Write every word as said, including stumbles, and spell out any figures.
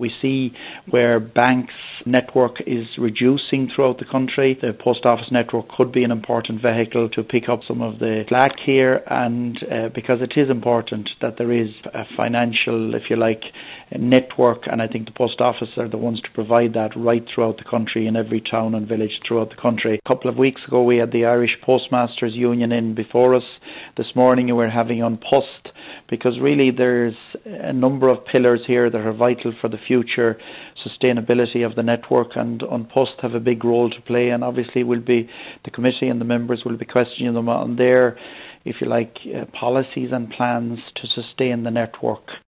We see where banks' network is reducing throughout the country. The post office network could be an important vehicle to pick up some of the slack here, and uh, because it is important that there is a financial, if you like, network, and I think the post office are the ones to provide that right throughout the country, in every town and village throughout the country. A couple of weeks ago we had the Irish Postmasters Union in before us. This morning we're having An Post, because really there's a number of pillars here that are vital for the future sustainability of the network, and An Post have a big role to play, and obviously will be, the committee and the members will be questioning them on their, if you like, uh, policies and plans to sustain the network.